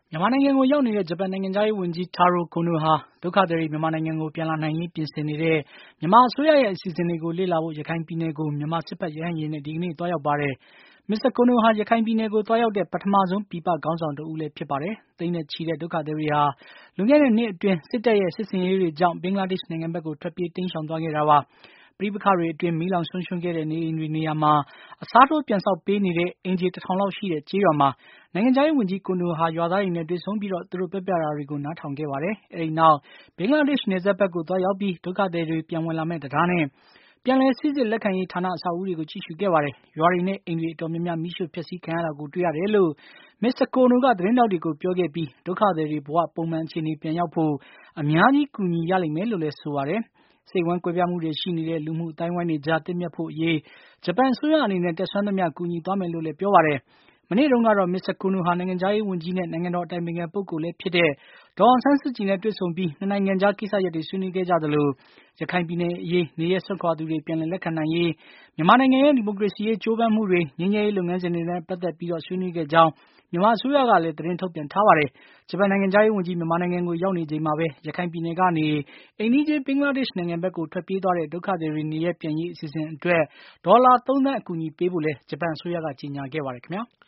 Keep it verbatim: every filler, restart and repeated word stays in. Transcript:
မြန်မာနိုင်ငံကိုရောက်နေတဲ့ ဂျပန်နိုင်ငံခြားရေးဝန်ကြီး Taro Kono ဟာ ဒုက္ခသည်တွေ မြန်မာနိုင်ငံကို ပြန်လာနိုင်ရေး ပြင်ဆင်နေတဲ့ မြန်မာအစိုးရရဲ့ အစီအစဉ်တွေကို လေ့လာဖို့ ရခိုင်ပြည်နယ်ကို မြန်မာစစ်ဘက် ရဟတ်ယာဉ်နဲ့ ဒီကနေ့ သွားရောက်ပါတယ်။ မစ္စတာ Kono ဟာ ရခိုင်ပြည်နယ်ကို သွားရောက်တဲ့ ပထမဆုံး ပြည်ပခေါင်းဆောင်တဦးလည်း ဖြစ်ပါတယ်။ သိန်းနဲ့ချီတဲ့ ဒုက္ခသည်တွေဟာ လွန်ခဲ့တဲ့နှစ်အတွင်း စစ်တပ်ရဲ့ စစ်ဆင်ရေးတွေကြောင့် ဘင်္ဂလားဒေ့ရှ်နိုင်ငံဘက်ကို ထွက်ပြေးတိမ်းရှောင်သွားခဲ့တာပါ။ ပဋိပက္ခတွေအတွင်း မီးလောင်ဆုံးရှုံးခဲ့တဲ့ နေအိမ်တွေနေရာမှာ အစားထိုးပြန်ဆောက်ပေးနေတဲ့ အိမ်ခြေ တထောင်လောက်ရှိတဲ့ ကျေးရွာမှာ နိုင်ငံခြားရေးဝန်ကြီး Kono ဟာ ရွာသားတွေနဲ့ တွေ့ဆုံပြီး သူတို့ပြောပြတာတွေကို နားထောင်ခဲ့ပါတယ်။ အဲဒီနောက် ဘင်္ဂလားဒေ့ရှ်နယ်စပ်ဘက်ကို သွားရောက်ပြီး ဒုက္ခသည်တွေ ပြန်ဝင်လာမယ့် တံတားနဲ့ ပြန်လည်စိစစ်လက်ခံရေးဌာန အဆောက်အဦးတွေကို ကြည့်ရှုခဲ့ပါတယ်။ ရွာတွေနဲ့ အိမ်တွေ အတော်များများ မီးရှို့ဖျက်ဆီးခံရတာကို တွေ့ရတယ်လို့ မစ္စတာ Kono က သတင်းထောက်တွေကို ပြောခဲ့ပြီး ဒုက္ခသည်တွေဘဝ ပုံမှန်အခြေအနေ ပြန်ရောက်ဖို့ အများကြီး ကူညီရလိမ့်မယ်လို့လည်း ဆိုပါတယ်။ စိတ်ဝမ်းကွဲပြားမှုတွေရှိနေတဲ့ လူမှုအသိုင်းအဝိုင်းတွေကြား သင့်မြတ်ဖို့အရေး ဂျပန်အစိုးရအနေနဲ့ တတ်စွမ်းသမျှ ကူညီသွားမယ်လို့လည်း ပြောပါတယ်။ မနေ့တုန်းကတော့ မစ္စတာ Kono ဟာ နိုင်ငံခြားရေးဝန်ကြီးနဲ့ နိုင်ငံတော်အတိုင်ပင်ခံပုဂ္ဂိုလ်လည်းဖြစ်တဲ့ ဒေါ်အောင်ဆန်းစုကြည်နဲ့ တွေ့ဆုံပြီး နှစ်နိုင်ငံကြား ကိစ္စရပ်တွေ ဆွေးနွေးခဲ့ကြသလို ရခိုင်ပြည်နယ်အရေး၊ နေရပ်စွန့်ခွာသူတွေ ပြန်လည်လက်ခံနိုင်ရေး၊ မြန်မာနိုင်ငံရဲ့ ဒီမိုကရေစီရေး ကြိုးပမ်းမှုတွေ ငြိမ်းချမ်းရေးလုပ်ငန်းစဉ်တွေနဲ့ ပတ်သက်ပြီး ဆွေးနွေးခဲ့ကြောင်း မြန်မာအစိုးရကလည်း သတင်းထုတ်ပြန်ထားပါတယ်။ ဂျပန်နိုင်ငံခြားရေးဝန်ကြီး မြန်မာနိုင်ငံကို ရောက်နေချိန်မှာပဲ ရခိုင်ပြည်နယ်ကနေ အိမ်နီးချင်း ဘင်္ဂလားဒေ့ရှ်နိုင်ငံဘက်ကို ထွက်ပြေးသွားတဲ့ ဒုက္ခသည်တွေ နေရပ်ပြန်ရေး အစီအစဉ်အတွက် ဒေါ်လာ သုံးသန်း အကူအညီပေးဖို့လည်း ဂျပန်အစိုးရက ကြေညာခဲ့ပါတယ်ခင်ဗျာ။